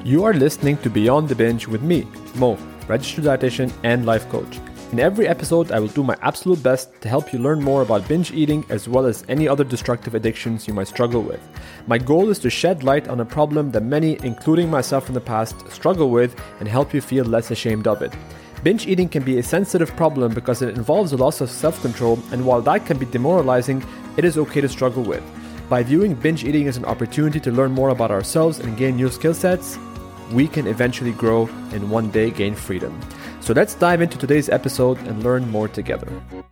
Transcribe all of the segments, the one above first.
You are listening to Beyond the Binge with me, Mo, registered dietitian and life coach. In every episode, I will do my absolute best to help you learn more about binge eating as well as any other destructive addictions you might struggle with. My goal is to shed light on a problem that many, including myself in the past, struggle with and help you feel less ashamed of it. Binge eating can be a sensitive problem because it involves a loss of self-control, and while that can be demoralizing, it is okay to struggle with. By viewing binge eating as an opportunity to learn more about ourselves and gain new skill sets, we can eventually grow and one day gain freedom. So let's dive into today's episode and learn more together.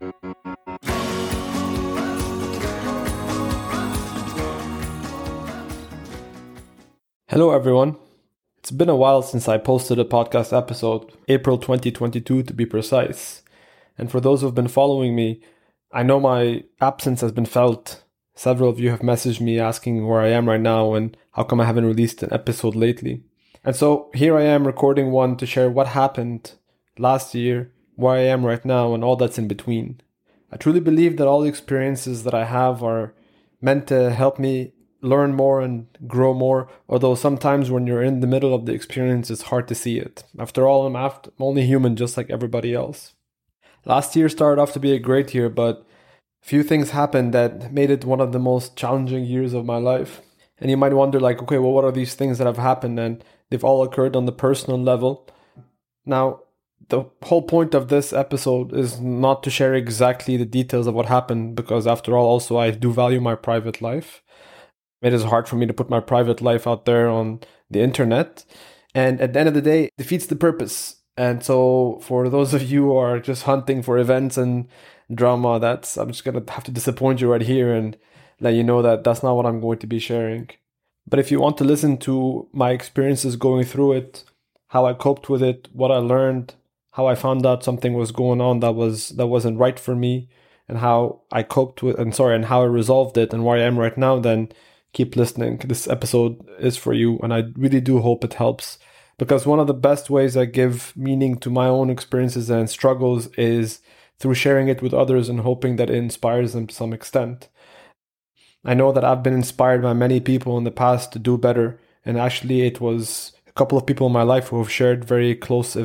Hello everyone. It's been a while since I posted a podcast episode, April 2022 to be precise. And for those who have been following me, I know my absence has been felt. Several of you have messaged me asking where I am right now and how come I haven't released an episode lately. And so here I am recording one to share what happened last year, where I am right now, and all that's in between. I truly believe that all the experiences that I have are meant to help me learn more and grow more, although sometimes when you're in the middle of the experience, it's hard to see it. After all, I'm only human just like everybody else. Last year started off to be a great year, but a few things happened that made it one of the most challenging years of my life. And you might wonder, okay, well, what are these things that have happened? And they've all occurred on the personal level. Now, the whole point of this episode is not to share exactly the details of what happened, because after all, also, I do value my private life. It is hard for me to put my private life out there on the internet. And at the end of the day, it defeats the purpose. And so for those of you who are just hunting for events and drama, I'm just going to have to disappoint you right here and let you know that that's not what I'm going to be sharing. But if you want to listen to my experiences going through it, how I coped with it, what I learned, how I found out something was going on that wasn't right for me, and how I coped with, and how I resolved it and where I am right now, then keep listening. This episode is for you, and I really do hope it helps. Because one of the best ways I give meaning to my own experiences and struggles is through sharing it with others and hoping that it inspires them to some extent. I know that I've been inspired by many people in the past to do better. And actually, it was a couple of people in my life who have shared very close,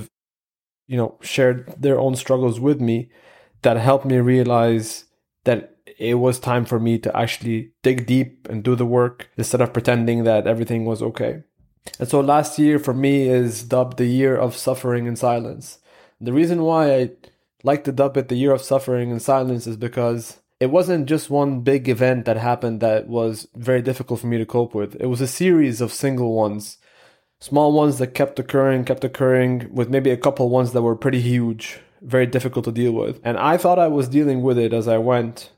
shared their own struggles with me that helped me realize that it was time for me to actually dig deep and do the work instead of pretending that everything was okay. And so last year for me is dubbed the year of suffering in silence. The reason why I like to dub it the year of suffering in silence is because it wasn't just one big event that happened that was very difficult for me to cope with. It was a series of single ones, small ones that kept occurring with maybe a couple ones that were pretty huge, very difficult to deal with. And I thought I was dealing with it as I went.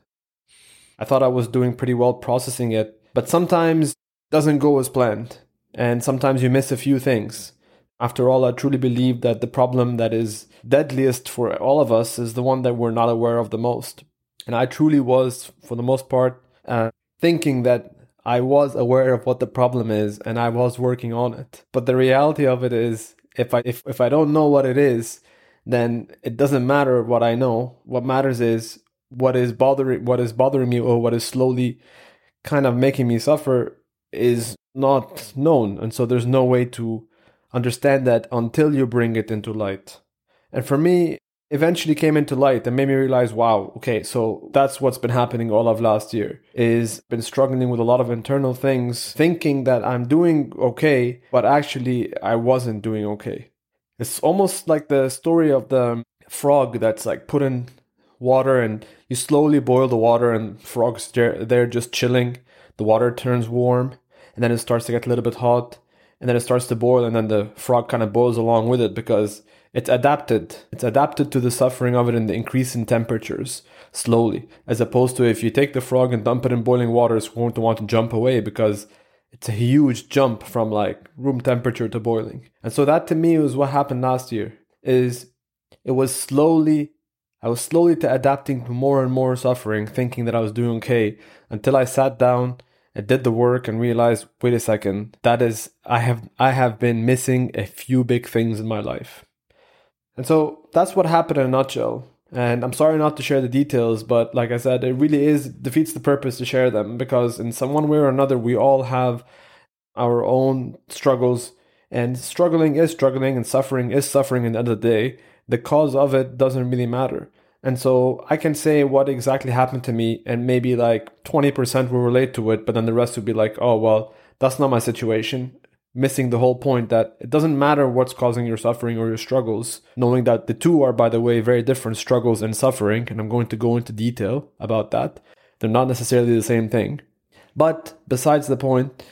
I thought I was doing pretty well processing it, but sometimes it doesn't go as planned. And sometimes you miss a few things. After all, I truly believe that the problem that is deadliest for all of us is the one that we're not aware of the most. And I truly was, for the most part, thinking that I was aware of what the problem is and I was working on it. But the reality of it is, if I don't know what it is, then it doesn't matter what I know. What matters is what is bothering me, or what is slowly kind of making me suffer is not known. And so there's no way to understand that until you bring it into light. And for me, eventually came into light and made me realize, wow, okay, so that's what's been happening all of last year, is been struggling with a lot of internal things, thinking that I'm doing okay, but actually I wasn't doing okay. It's almost like the story of the frog that's put in water and you slowly boil the water and frog's there just chilling. The water turns warm and then it starts to get a little bit hot and then it starts to boil and then the frog kind of boils along with it because it's adapted. It's adapted to the suffering of it and the increase in temperatures slowly, as opposed to if you take the frog and dump it in boiling water, it's going to want to jump away because it's a huge jump from room temperature to boiling. And so that to me was what happened last year. I was slowly to adapting to more and more suffering, thinking that I was doing okay, until I sat down and did the work and realized, wait a second, I have been missing a few big things in my life. And so that's what happened in a nutshell. And I'm sorry not to share the details, but like I said, it really defeats the purpose to share them, because in some one way or another, we all have our own struggles And struggling is struggling and suffering is suffering at the end of the day. The cause of it doesn't really matter. And so I can say what exactly happened to me, and maybe like 20% will relate to it, but then the rest will be like, oh, well, that's not my situation. Missing the whole point that it doesn't matter what's causing your suffering or your struggles, knowing that the two are, by the way, very different, struggles and suffering. And I'm going to go into detail about that. They're not necessarily the same thing. But besides the point,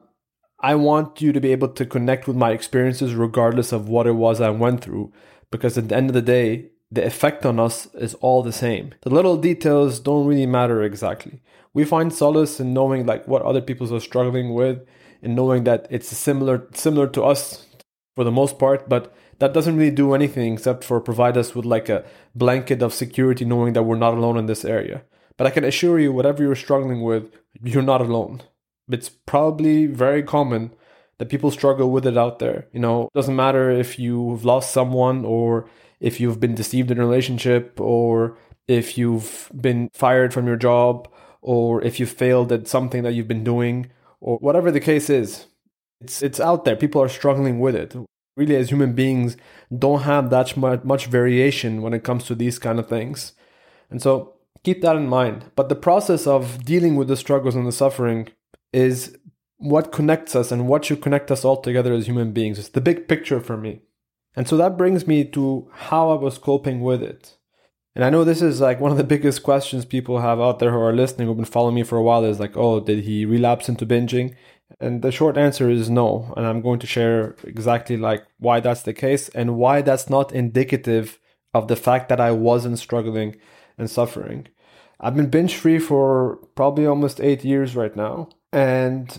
I want you to be able to connect with my experiences regardless of what it was I went through, because at the end of the day, the effect on us is all the same. The little details don't really matter exactly. We find solace in knowing like what other people are struggling with, and knowing that it's similar to us for the most part, but that doesn't really do anything except for provide us with like a blanket of security, knowing that we're not alone in this area. But I can assure you, whatever you're struggling with, you're not alone. It's probably very common that people struggle with it out there. You know, it doesn't matter if you've lost someone, or if you've been deceived in a relationship, or if you've been fired from your job, or if you failed at something that you've been doing, or whatever the case is. It's out there. People are struggling with it. Really, as human beings, don't have that much variation when it comes to these kind of things. And so keep that in mind. But the process of dealing with the struggles and the suffering is what connects us and what should connect us all together as human beings. It's the big picture for me. And so that brings me to how I was coping with it. And I know this is like one of the biggest questions people have out there who are listening, who've been following me for a while, is like, oh, did he relapse into binging? And the short answer is no. And I'm going to share exactly like why that's the case and why that's not indicative of the fact that I wasn't struggling and suffering. I've been binge free for probably almost 8 years right now. And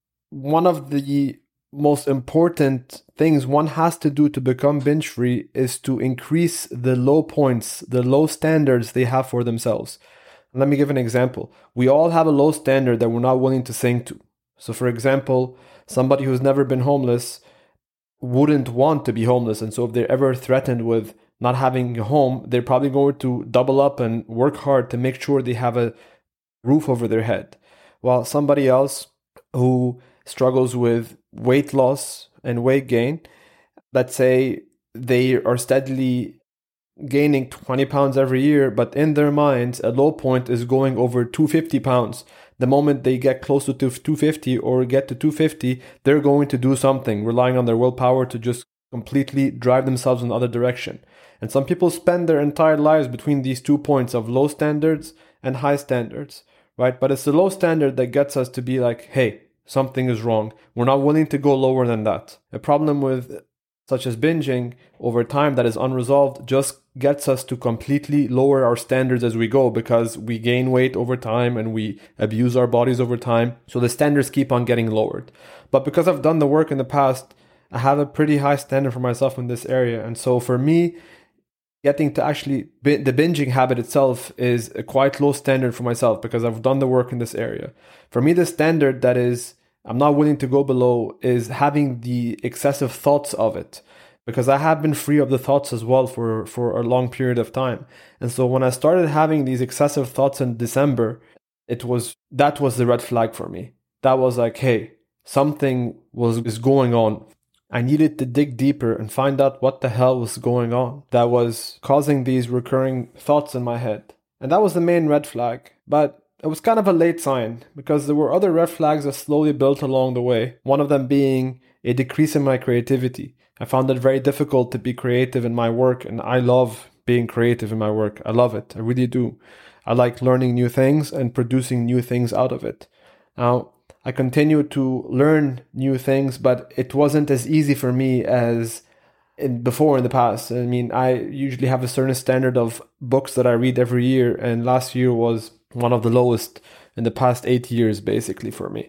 one of the most important things one has to do to become binge free is to increase the low points, the low standards they have for themselves. Let me give an example. We all have a low standard that we're not willing to sink to. So for example, somebody who's never been homeless wouldn't want to be homeless. And so if they're ever threatened with not having a home, they're probably going to double up and work hard to make sure they have a roof over their head. While somebody else who struggles with weight loss and weight gain, let's say they are steadily gaining 20 pounds every year, but in their minds, a low point is going over 250 pounds. The moment they get close to 250 or get to 250, they're going to do something, relying on their willpower to just completely drive themselves in the other direction. And some people spend their entire lives between these 2 points of low standards and high standards, right? But it's the low standard that gets us to be like, hey, something is wrong. We're not willing to go lower than that. A problem with such as binging over time that is unresolved just gets us to completely lower our standards as we go, because we gain weight over time and we abuse our bodies over time. So the standards keep on getting lowered. But because I've done the work in the past, I have a pretty high standard for myself in this area. And so for me, getting to actually, the binging habit itself is a quite low standard for myself because I've done the work in this area. For me, the standard that is I'm not willing to go below is having the excessive thoughts of it, because I have been free of the thoughts as well for a long period of time. And so when I started having these excessive thoughts in December, that was the red flag for me. That was like, hey, something is going on. I needed to dig deeper and find out what the hell was going on that was causing these recurring thoughts in my head. And that was the main red flag. But it was kind of a late sign because there were other red flags that slowly built along the way. One of them being a decrease in my creativity. I found it very difficult to be creative in my work, and I love being creative in my work. I love it. I really do. I like learning new things and producing new things out of it. Now, I continued to learn new things, but it wasn't as easy for me as before in the past. I mean, I usually have a certain standard of books that I read every year, and last year was one of the lowest in the past 8 years, basically, for me.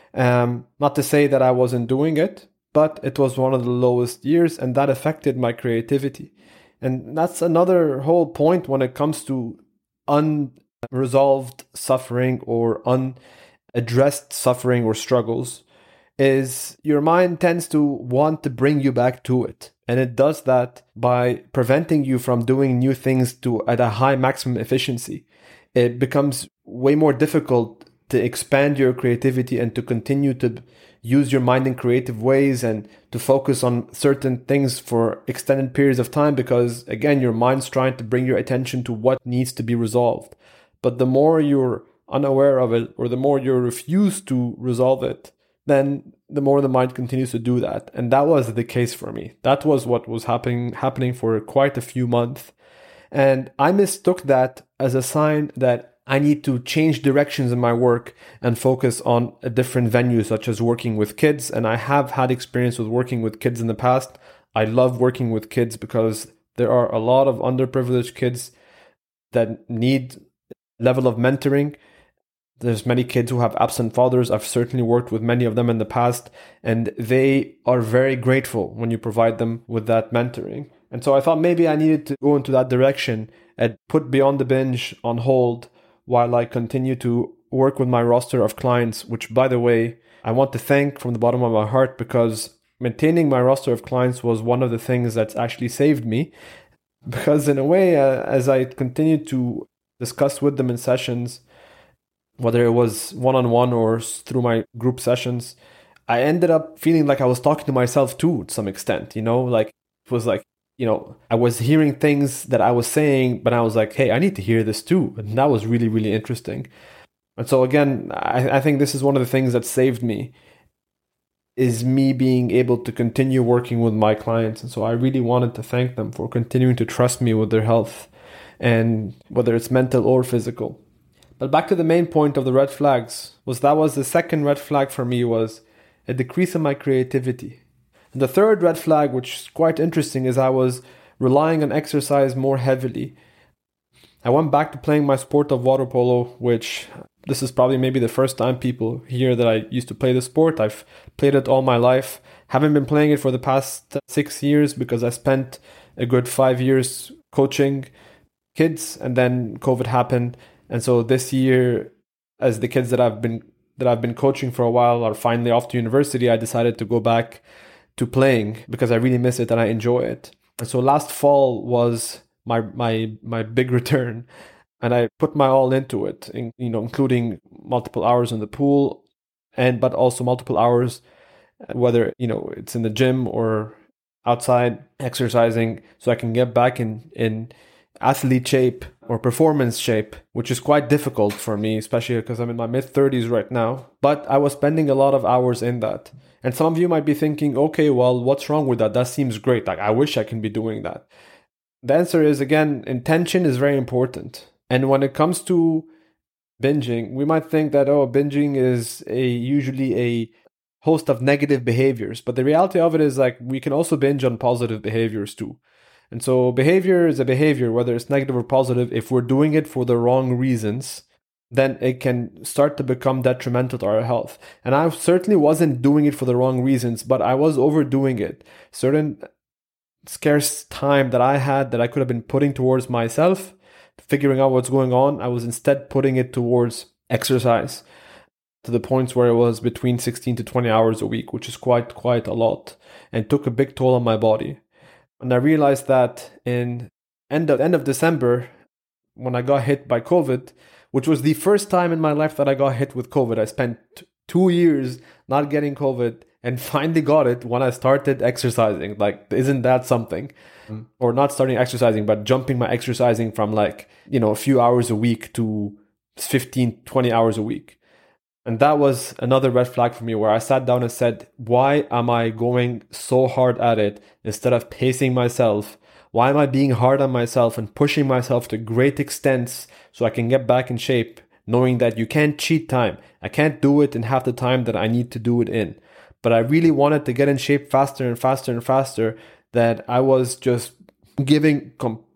Not to say that I wasn't doing it, but it was one of the lowest years, and that affected my creativity. And that's another whole point when it comes to unresolved suffering or unaddressed suffering or struggles, is your mind tends to want to bring you back to it. And it does that by preventing you from doing new things at a high maximum efficiency. It becomes way more difficult to expand your creativity and to continue to use your mind in creative ways and to focus on certain things for extended periods of time, because again, your mind's trying to bring your attention to what needs to be resolved. But the more you're unaware of it, or the more you refuse to resolve it, then the more the mind continues to do that. And that was the case for me. That was what was happening for quite a few months. And I mistook that as a sign that I need to change directions in my work and focus on a different venue, such as working with kids. And I have had experience with working with kids in the past. I love working with kids because there are a lot of underprivileged kids that need level of mentoring. There's many kids who have absent fathers. I've certainly worked with many of them in the past, and they are very grateful when you provide them with that mentoring. And so I thought maybe I needed to go into that direction and put Beyond the Binge on hold while I continue to work with my roster of clients, which, by the way, I want to thank from the bottom of my heart, because maintaining my roster of clients was one of the things that's actually saved me. Because in a way, as I continued to discuss with them in sessions, whether it was one-on-one or through my group sessions, I ended up feeling like I was talking to myself too, to some extent, like it was like, I was hearing things that I was saying, but I was like, hey, I need to hear this too. And that was really, really interesting. And so again, I think this is one of the things that saved me, is me being able to continue working with my clients. And so I really wanted to thank them for continuing to trust me with their health, and whether it's mental or physical. But back to the main point of the red flags, that was the second red flag for me, was a decrease in my creativity. And the third red flag, which is quite interesting, is I was relying on exercise more heavily. I went back to playing my sport of water polo, which this is probably maybe the first time people hear that I used to play the sport. I've played it all my life. Haven't been playing it for the past 6 years because I spent a good 5 years coaching kids, and then COVID happened. And so this year, as the kids that I've been coaching for a while are finally off to university, I decided to go back to playing because I really miss it and I enjoy it. And so last fall was my big return, and I put my all into it, including multiple hours in the pool, but also multiple hours, whether it's in the gym or outside exercising, so I can get back in athlete shape or performance shape, which is quite difficult for me, especially because I'm in my mid-30s right now. But I was spending a lot of hours in that. And some of you might be thinking, okay, well, what's wrong with that? That seems great. Like, I wish I can be doing that. The answer is, again, intention is very important. And when it comes to binging, we might think that, binging is usually a host of negative behaviors. But the reality of it is, like, we can also binge on positive behaviors too. And so behavior is a behavior, whether it's negative or positive. If we're doing it for the wrong reasons, then it can start to become detrimental to our health. And I certainly wasn't doing it for the wrong reasons, but I was overdoing it. Certain scarce time that I had that I could have been putting towards myself, figuring out what's going on, I was instead putting it towards exercise, to the points where it was between 16 to 20 hours a week, which is quite a lot, and took a big toll on my body. And I realized that in end of December, when I got hit by COVID, which was the first time in my life that I got hit with COVID. I spent 2 years not getting COVID and finally got it when I started exercising. Like, isn't that something? Or not starting exercising, but jumping my exercising from a few hours a week to 15, 20 hours a week. And that was another red flag for me, where I sat down and said, why am I going so hard at it instead of pacing myself? Why am I being hard on myself and pushing myself to great extents so I can get back in shape, knowing that you can't cheat time? I can't do it in half the time that I need to do it in. But I really wanted to get in shape faster and faster and faster, that I was just giving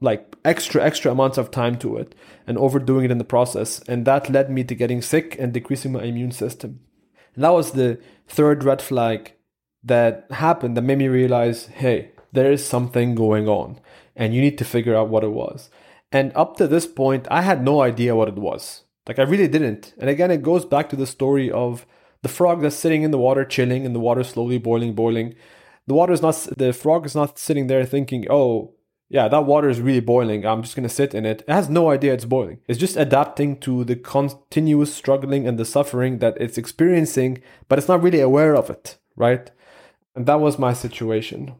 extra amounts of time to it and overdoing it in the process. And that led me to getting sick and decreasing my immune system. And that was the third red flag that happened, that made me realize, hey, there is something going on and you need to figure out what it was. And up to this point, I had no idea what it was. Like, I really didn't. And again, it goes back to the story of the frog that's sitting in the water, chilling, and the water slowly boiling. The frog is not sitting there thinking, oh, yeah, that water is really boiling. I'm just going to sit in it. It has no idea it's boiling. It's just adapting to the continuous struggling and the suffering that it's experiencing, but it's not really aware of it, right? And that was my situation.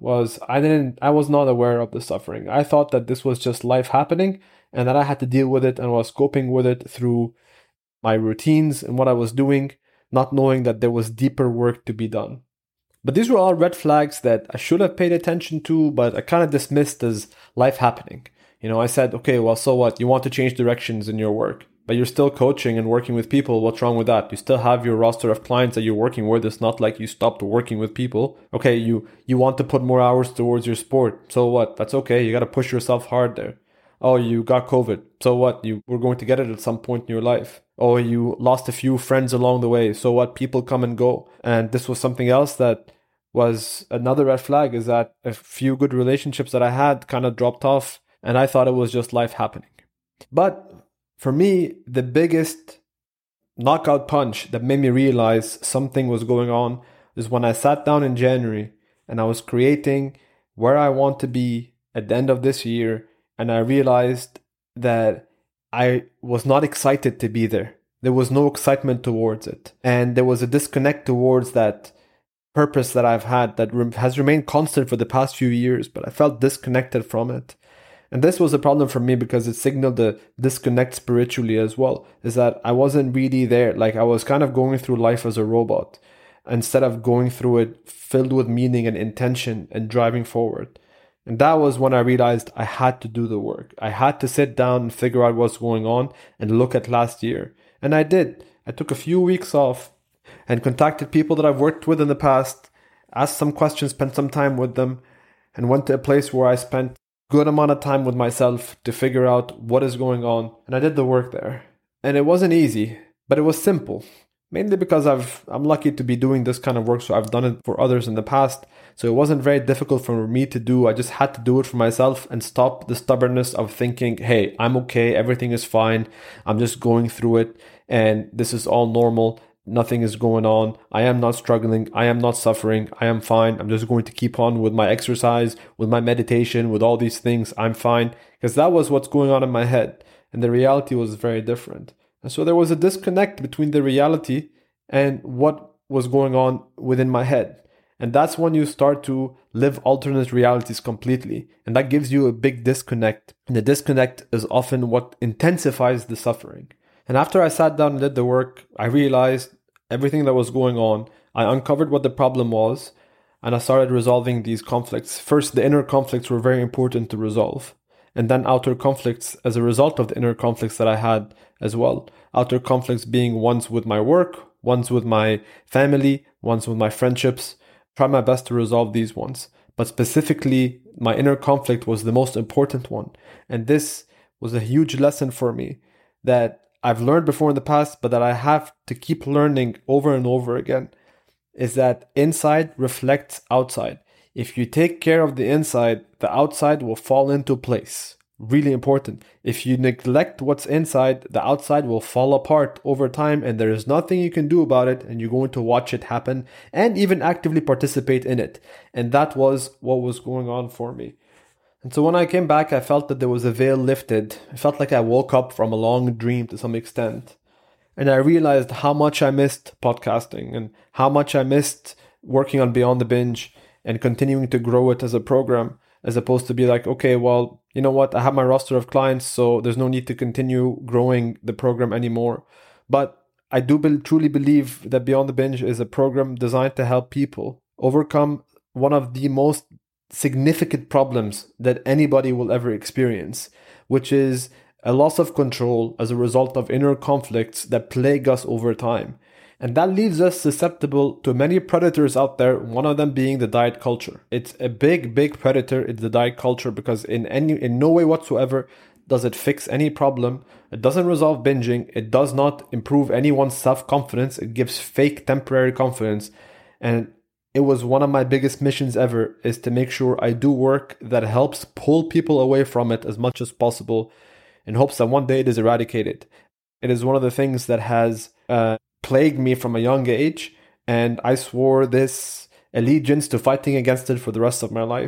I was not aware of the suffering. I thought that this was just life happening and that I had to deal with it and was coping with it through my routines and what I was doing, not knowing that there was deeper work to be done. But these were all red flags that I should have paid attention to, but I kind of dismissed as life happening. I said, okay, well, so what? You want to change directions in your work, but you're still coaching and working with people. What's wrong with that? You still have your roster of clients that you're working with. It's not like you stopped working with people. Okay, you want to put more hours towards your sport. So what? That's okay. You got to push yourself hard there. Oh, you got COVID. So what? You were going to get it at some point in your life. Oh, you lost a few friends along the way. So what? People come and go. And this was something else that was another red flag, is that a few good relationships that I had kind of dropped off and I thought it was just life happening. But for me, the biggest knockout punch that made me realize something was going on is when I sat down in January and I was creating where I want to be at the end of this year. And I realized that I was not excited to be there. There was no excitement towards it. And there was a disconnect towards that purpose that I've had that has remained constant for the past few years, but I felt disconnected from it. And this was a problem for me because it signaled the disconnect spiritually as well, is that I wasn't really there. Like I was kind of going through life as a robot instead of going through it filled with meaning and intention and driving forward. And that was when I realized I had to do the work. I had to sit down and figure out what's going on and look at last year. And I did. I took a few weeks off and contacted people that I've worked with in the past, asked some questions, spent some time with them, and went to a place where I spent a good amount of time with myself to figure out what is going on. And I did the work there. And it wasn't easy, but it was simple. Mainly because I'm lucky to be doing this kind of work, so I've done it for others in the past. So it wasn't very difficult for me to do. I just had to do it for myself and stop the stubbornness of thinking, hey, I'm okay, everything is fine, I'm just going through it, and this is all normal, nothing is going on, I am not struggling, I am not suffering, I am fine, I'm just going to keep on with my exercise, with my meditation, with all these things, I'm fine. Because that was what's going on in my head, and the reality was very different. And so there was a disconnect between the reality and what was going on within my head. And that's when you start to live alternate realities completely. And that gives you a big disconnect. And the disconnect is often what intensifies the suffering. And after I sat down and did the work, I realized everything that was going on. I uncovered what the problem was, and I started resolving these conflicts. First, the inner conflicts were very important to resolve. And then outer conflicts as a result of the inner conflicts that I had as well. Outer conflicts being ones with my work, ones with my family, ones with my friendships. Try my best to resolve these ones. But specifically, my inner conflict was the most important one. And this was a huge lesson for me that I've learned before in the past, but that I have to keep learning over and over again, is that inside reflects outside. If you take care of the inside, the outside will fall into place. Really important. If you neglect what's inside, the outside will fall apart over time, and there is nothing you can do about it, and you're going to watch it happen and even actively participate in it. And that was what was going on for me. And so when I came back, I felt that there was a veil lifted. I felt like I woke up from a long dream to some extent. And I realized how much I missed podcasting and how much I missed working on Beyond the Binge and continuing to grow it as a program, as opposed to be like, okay, well, you know what? I have my roster of clients, so there's no need to continue growing the program anymore. But I do truly believe that Beyond the Binge is a program designed to help people overcome one of the most significant problems that anybody will ever experience, which is a loss of control as a result of inner conflicts that plague us over time. And that leaves us susceptible to many predators out there, one of them being the diet culture. It's a big, big predator. It's the diet culture because in no way whatsoever does it fix any problem. It doesn't resolve binging. It does not improve anyone's self-confidence. It gives fake temporary confidence. And it was one of my biggest missions ever, is to make sure I do work that helps pull people away from it as much as possible in hopes that one day it is eradicated. It is one of the things that has plagued me from a young age, and I swore this allegiance to fighting against it for the rest of my life.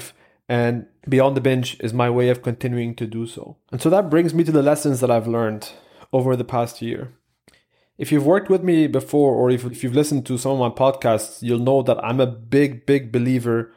And Beyond the Binge is my way of continuing to do so. And so that brings me to the lessons that I've learned over the past year. If you've worked with me before, or if you've listened to some of my podcasts, you'll know that I'm a big believer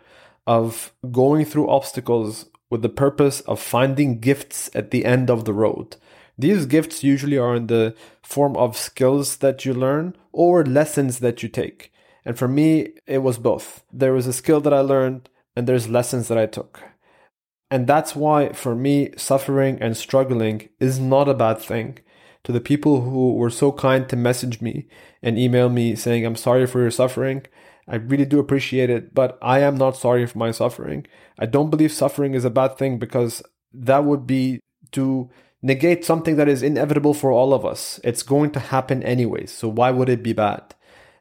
of going through obstacles with the purpose of finding gifts at the end of the road. These gifts usually are in the form of skills that you learn or lessons that you take. And for me, it was both. There was a skill that I learned and there's lessons that I took. And that's why, for me, suffering and struggling is not a bad thing. To the people who were so kind to message me and email me saying, I'm sorry for your suffering, I really do appreciate it, but I am not sorry for my suffering. I don't believe suffering is a bad thing, because that would be to negate something that is inevitable for all of us. It's going to happen anyways, so why would it be bad?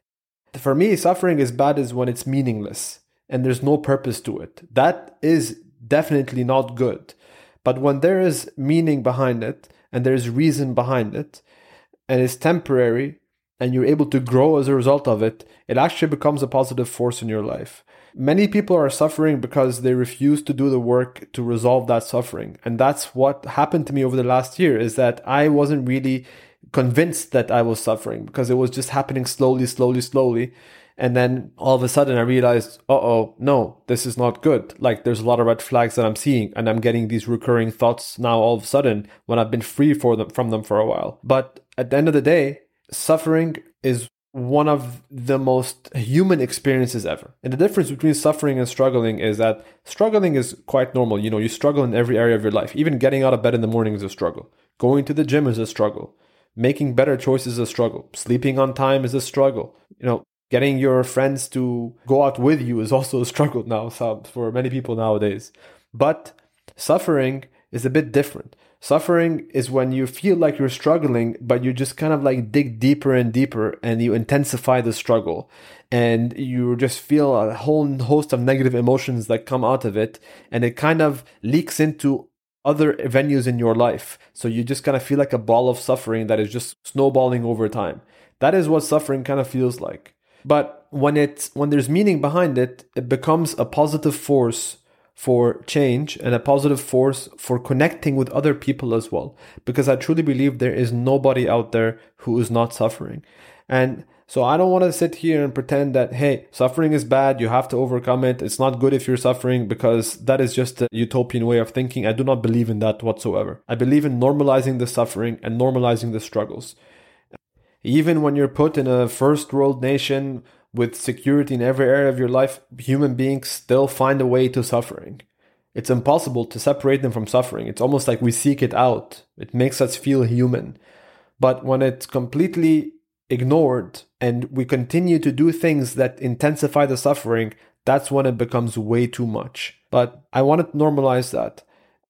For me, suffering is bad is when it's meaningless and there's no purpose to it. That is definitely not good. But when there is meaning behind it and there's reason behind it and it's temporary and you're able to grow as a result of it, it actually becomes a positive force in your life. Many people are suffering because they refuse to do the work to resolve that suffering. And that's what happened to me over the last year, is that I wasn't really convinced that I was suffering because it was just happening slowly. And then all of a sudden I realized, no, this is not good. Like, there's a lot of red flags that I'm seeing, and I'm getting these recurring thoughts now all of a sudden when I've been free from them for a while. But at the end of the day, suffering is one of the most human experiences ever. And the difference between suffering and struggling is that struggling is quite normal. You know, you struggle in every area of your life. Even getting out of bed in the morning is a struggle. Going to the gym is a struggle. Making better choices is a struggle. Sleeping on time is a struggle. You know, getting your friends to go out with you is also a struggle now for many people nowadays. But suffering is a bit different. Suffering is when you feel like you're struggling, but you just kind of like dig deeper and deeper and you intensify the struggle. And you just feel a whole host of negative emotions that come out of it. And it kind of leaks into other venues in your life. So you just kind of feel like a ball of suffering that is just snowballing over time. That is what suffering kind of feels like. But when there's meaning behind it, it becomes a positive force for change and a positive force for connecting with other people as well. Because I truly believe there is nobody out there who is not suffering. And so I don't want to sit here and pretend that, hey, suffering is bad, you have to overcome it, it's not good if you're suffering, because that is just a utopian way of thinking. I do not believe in that whatsoever. I believe in normalizing the suffering and normalizing the struggles. Even when you're put in a first world nation with security in every area of your life, human beings still find a way to suffering. It's impossible to separate them from suffering. It's almost like we seek it out. It makes us feel human. But when it's completely ignored and we continue to do things that intensify the suffering, that's when it becomes way too much. But I want to normalize that.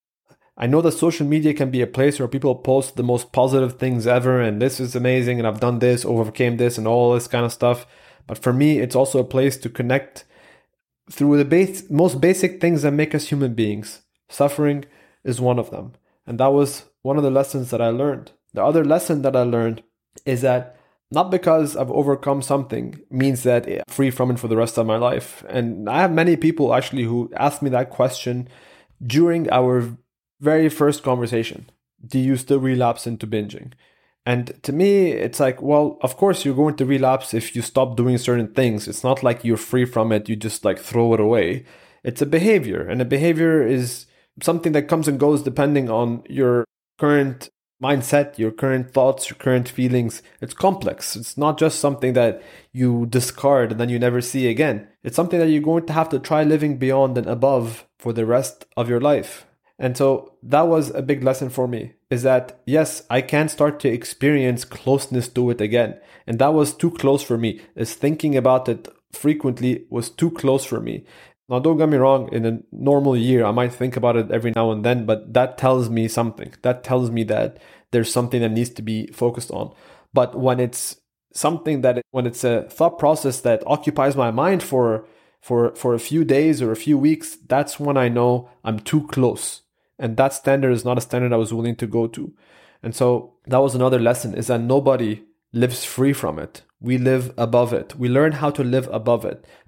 I know that social media can be a place where people post the most positive things ever, and this is amazing, and I've done this, overcame this, and all this kind of stuff. But for me, it's also a place to connect through the most basic things that make us human beings. Suffering is one of them. And that was one of the lessons that I learned. The other lesson that I learned is that not because I've overcome something means that I'm free from it for the rest of my life. And I have many people actually who asked me that question during our very first conversation. Do you still relapse into binging? And to me, it's like, well, of course you're going to relapse if you stop doing certain things. It's not like you're free from it, you just like throw it away. It's a behavior, and a behavior is something that comes and goes depending on your current mindset, your current thoughts, your current feelings. It's complex. It's not just something that you discard and then you never see again. It's something that you're going to have to try living beyond and above for the rest of your life. And so that was a big lesson for me, is that yes, I can start to experience closeness to it again. And that was too close for me. Is thinking about it frequently was too close for me. Now, don't get me wrong, in a normal year, I might think about it every now and then, but that tells me something. That tells me that there's something that needs to be focused on. But when it's when it's a thought process that occupies my mind for a few days or a few weeks, that's when I know I'm too close. And that standard is not a standard I was willing to go to. And so that was another lesson, is that nobody lives free from it. We live above it. We learn how to live above it.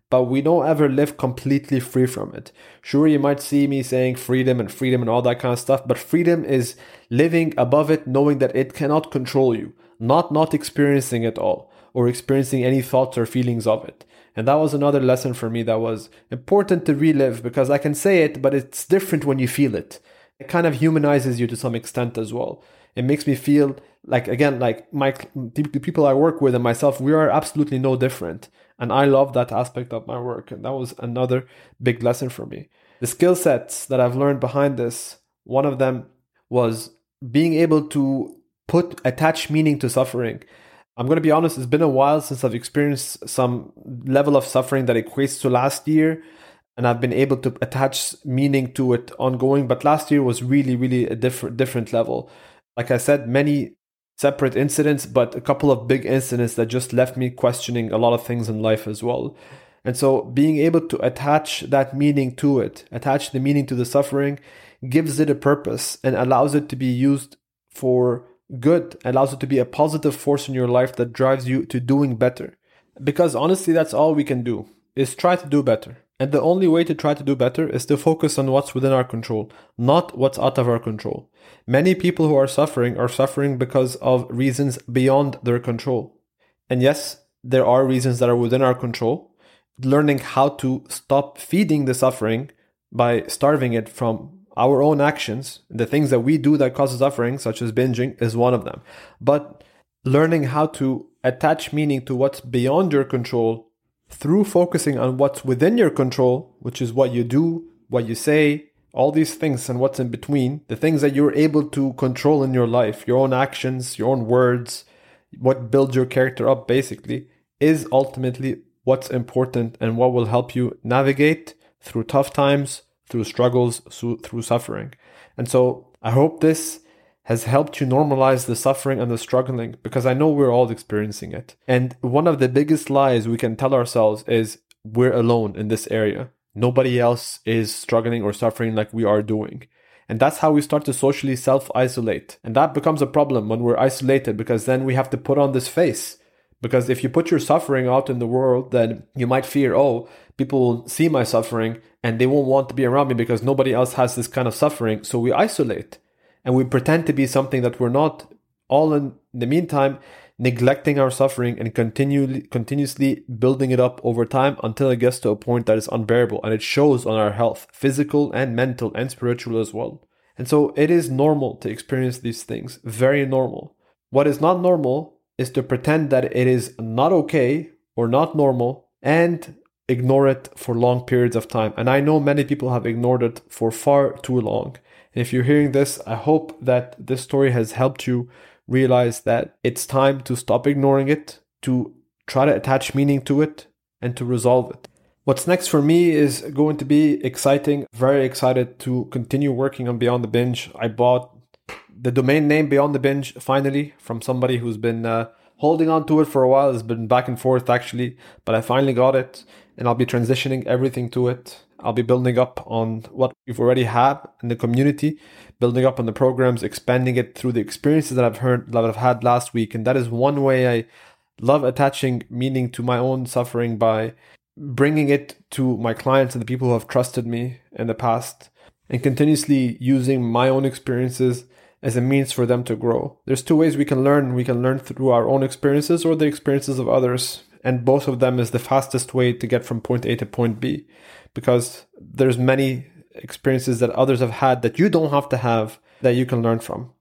but we don't ever live completely free from it. Sure, you might see me saying freedom and all that kind of stuff, but freedom is living above it, knowing that it cannot control you, not experiencing it all, or experiencing any thoughts or feelings of it. And that was another lesson for me that was important to relive, because I can say it, but it's different when you feel it. It kind of humanizes you to some extent as well. It makes me feel like, again, like the people I work with and myself, we are absolutely no different. And I love that aspect of my work. And that was another big lesson for me. The skill sets that I've learned behind this, one of them was being able to attach meaning to suffering. I'm going to be honest, it's been a while since I've experienced some level of suffering that equates to last year. And I've been able to attach meaning to it ongoing. But last year was really, really a different level. Like I said, many separate incidents, but a couple of big incidents that just left me questioning a lot of things in life as well. And so being able to attach that meaning to it, attach the meaning to the suffering, gives it a purpose and allows it to be used for good, allows it to be a positive force in your life that drives you to doing better. Because honestly, that's all we can do, is try to do better. And the only way to try to do better is to focus on what's within our control, not what's out of our control. Many people who are suffering because of reasons beyond their control. And yes, there are reasons that are within our control. Learning how to stop feeding the suffering by starving it from our own actions, the things that we do that causes suffering, such as binging, is one of them. But learning how to attach meaning to what's beyond your control through focusing on what's within your control, which is what you do, what you say, all these things and what's in between, the things that you're able to control in your life, your own actions, your own words, what builds your character up basically, is ultimately what's important and what will help you navigate through tough times, through struggles, through suffering. And so I hope this has helped you normalize the suffering and the struggling, because I know we're all experiencing it. And one of the biggest lies we can tell ourselves is we're alone in this area. Nobody else is struggling or suffering like we are doing. And that's how we start to socially self-isolate. And that becomes a problem when we're isolated, because then we have to put on this face. Because if you put your suffering out in the world, then you might fear, oh, people will see my suffering and they won't want to be around me because nobody else has this kind of suffering. So we isolate. And we pretend to be something that we're not, all in the meantime, neglecting our suffering and continuously building it up over time until it gets to a point that is unbearable. And it shows on our health, physical and mental and spiritual as well. And so it is normal to experience these things, very normal. What is not normal is to pretend that it is not okay or not normal and ignore it for long periods of time. And I know many people have ignored it for far too long. And if you're hearing this, I hope that this story has helped you realize that it's time to stop ignoring it, to try to attach meaning to it, and to resolve it. What's next for me is going to be exciting. Very excited to continue working on Beyond the Binge. I bought the domain name Beyond the Binge finally from somebody who's been holding on to it for a while. It's been back and forth actually, but I finally got it, and I'll be transitioning everything to it. I'll be building up on what we've already had in the community, building up on the programs, expanding it through the experiences that I've had last week. And that is one way I love attaching meaning to my own suffering, by bringing it to my clients and the people who have trusted me in the past, and continuously using my own experiences as a means for them to grow. There's two ways we can learn. We can learn through our own experiences or the experiences of others. And both of them is the fastest way to get from point A to point B, because there's many experiences that others have had that you don't have to have, that you can learn from.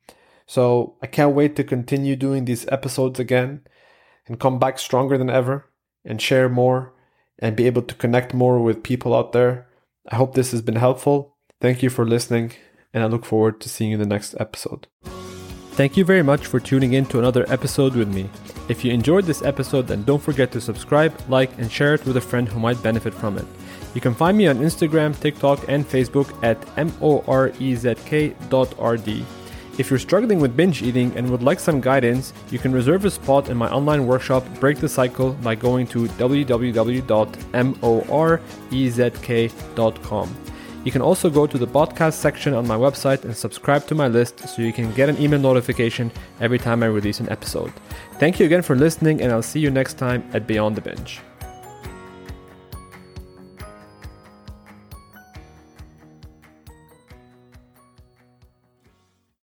So I can't wait to continue doing these episodes again and come back stronger than ever and share more and be able to connect more with people out there. I hope this has been helpful. Thank you for listening, and I look forward to seeing you in the next episode. Thank you very much for tuning in to another episode with me. If you enjoyed this episode, then don't forget to subscribe, like, and share it with a friend who might benefit from it. You can find me on Instagram, TikTok, and Facebook at morezk.rd. If you're struggling with binge eating and would like some guidance, you can reserve a spot in my online workshop, Break the Cycle, by going to www.morezk.com. You can also go to the podcast section on my website and subscribe to my list so you can get an email notification every time I release an episode. Thank you again for listening, and I'll see you next time at Beyond the Binge.